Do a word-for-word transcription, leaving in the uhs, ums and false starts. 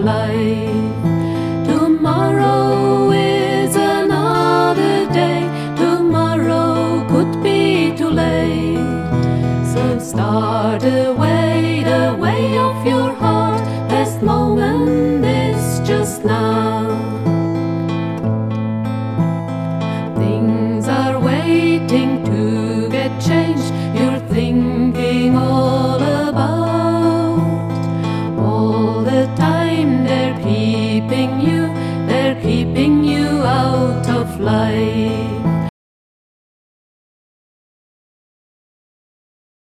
life. Tomorrow is another day. Tomorrow could be too late. So start away the way of your